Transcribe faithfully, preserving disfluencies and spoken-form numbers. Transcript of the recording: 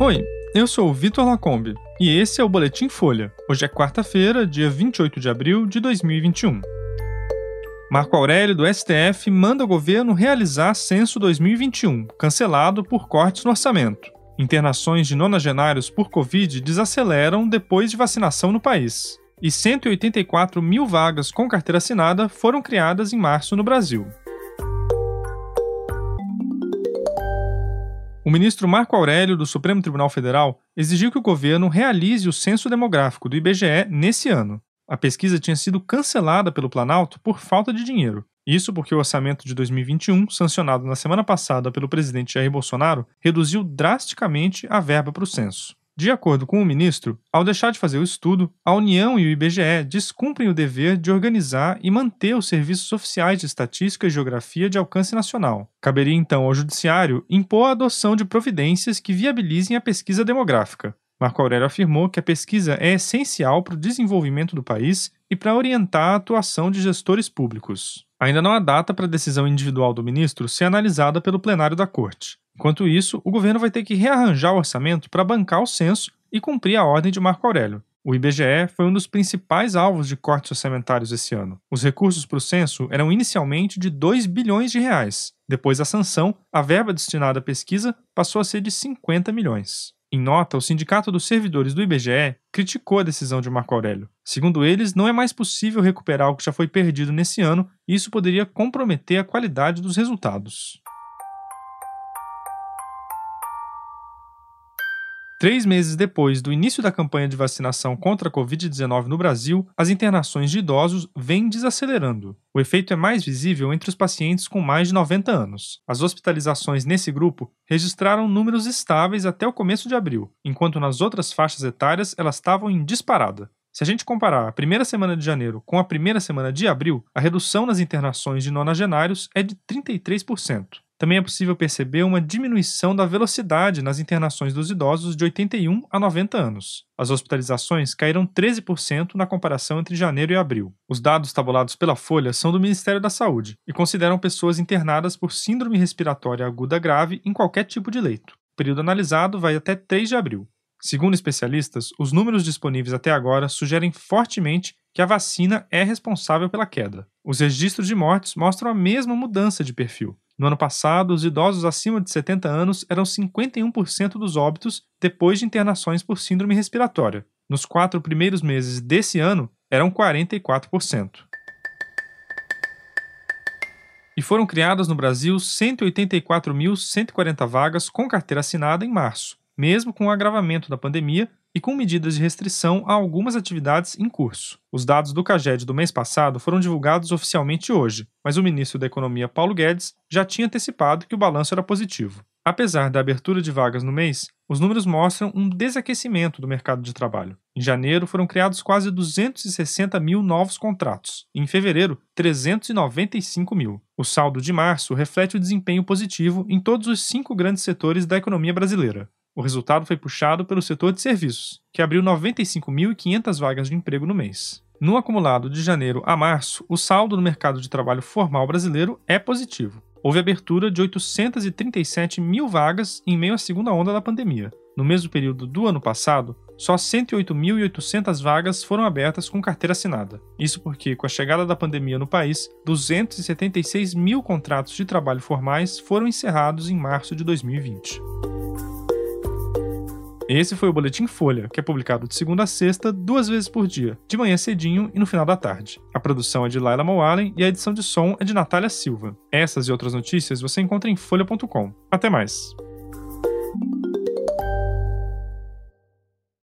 Oi, eu sou o Vitor Lacombe e esse é o Boletim Folha. Hoje é quarta-feira, dia vinte e oito de abril de dois mil e vinte e um. Marco Aurélio, do S T F, manda o governo realizar censo dois mil e vinte e um, cancelado por cortes no orçamento. Internações de nonagenários por Covid desaceleram depois de vacinação no país. E cento e oitenta e quatro mil vagas com carteira assinada foram criadas em março no Brasil. O ministro Marco Aurélio, do Supremo Tribunal Federal, exigiu que o governo realize o censo demográfico do I B G E nesse ano. A pesquisa tinha sido cancelada pelo Planalto por falta de dinheiro. Isso porque o orçamento de dois mil e vinte e um, sancionado na semana passada pelo presidente Jair Bolsonaro, reduziu drasticamente a verba para o censo. De acordo com o ministro, ao deixar de fazer o estudo, a União e o I B G E descumprem o dever de organizar e manter os serviços oficiais de estatística e geografia de alcance nacional. Caberia então ao Judiciário impor a adoção de providências que viabilizem a pesquisa demográfica. Marco Aurélio afirmou que a pesquisa é essencial para o desenvolvimento do país e para orientar a atuação de gestores públicos. Ainda não há data para a decisão individual do ministro ser analisada pelo plenário da Corte. Enquanto isso, o governo vai ter que rearranjar o orçamento para bancar o censo e cumprir a ordem de Marco Aurélio. O I B G E foi um dos principais alvos de cortes orçamentários esse ano. Os recursos para o censo eram inicialmente de dois bilhões de reais. Depois da sanção, a verba destinada à pesquisa passou a ser de cinquenta milhões. Em nota, o Sindicato dos Servidores do I B G E criticou a decisão de Marco Aurélio. Segundo eles, não é mais possível recuperar o que já foi perdido nesse ano e isso poderia comprometer a qualidade dos resultados. Três meses depois do início da campanha de vacinação contra a covid dezenove no Brasil, as internações de idosos vêm desacelerando. O efeito é mais visível entre os pacientes com mais de noventa anos. As hospitalizações nesse grupo registraram números estáveis até o começo de abril, enquanto nas outras faixas etárias elas estavam em disparada. Se a gente comparar a primeira semana de janeiro com a primeira semana de abril, a redução nas internações de nonagenários é de trinta e três por cento. Também é possível perceber uma diminuição da velocidade nas internações dos idosos de oitenta e um a noventa anos. As hospitalizações caíram treze por cento na comparação entre janeiro e abril. Os dados tabulados pela Folha são do Ministério da Saúde e consideram pessoas internadas por síndrome respiratória aguda grave em qualquer tipo de leito. O período analisado vai até três de abril. Segundo especialistas, os números disponíveis até agora sugerem fortemente que a vacina é responsável pela queda. Os registros de mortes mostram a mesma mudança de perfil. No ano passado, os idosos acima de setenta anos eram cinquenta e um por cento dos óbitos depois de internações por síndrome respiratória. Nos quatro primeiros meses desse ano, eram quarenta e quatro por cento. E foram criadas no Brasil cento e oitenta e quatro mil cento e quarenta vagas com carteira assinada em março, mesmo com o agravamento da pandemia e com medidas de restrição a algumas atividades em curso. Os dados do CAGED do mês passado foram divulgados oficialmente hoje, mas o ministro da Economia, Paulo Guedes, já tinha antecipado que o balanço era positivo. Apesar da abertura de vagas no mês, os números mostram um desaquecimento do mercado de trabalho. Em janeiro, foram criados quase duzentos e sessenta mil novos contratos, e em fevereiro, trezentos e noventa e cinco mil. O saldo de março reflete o desempenho positivo em todos os cinco grandes setores da economia brasileira. O resultado foi puxado pelo setor de serviços, que abriu noventa e cinco mil e quinhentas vagas de emprego no mês. No acumulado de janeiro a março, o saldo no mercado de trabalho formal brasileiro é positivo. Houve abertura de oitocentos e trinta e sete mil vagas em meio à segunda onda da pandemia. No mesmo período do ano passado, só cento e oito mil e oitocentas vagas foram abertas com carteira assinada. Isso porque, com a chegada da pandemia no país, duzentos e setenta e seis mil contratos de trabalho formais foram encerrados em março de dois mil e vinte. Esse foi o Boletim Folha, que é publicado de segunda a sexta, duas vezes por dia, de manhã cedinho e no final da tarde. A produção é de Laila Moalen e a edição de som é de Natália Silva. Essas e outras notícias você encontra em folha ponto com. Até mais!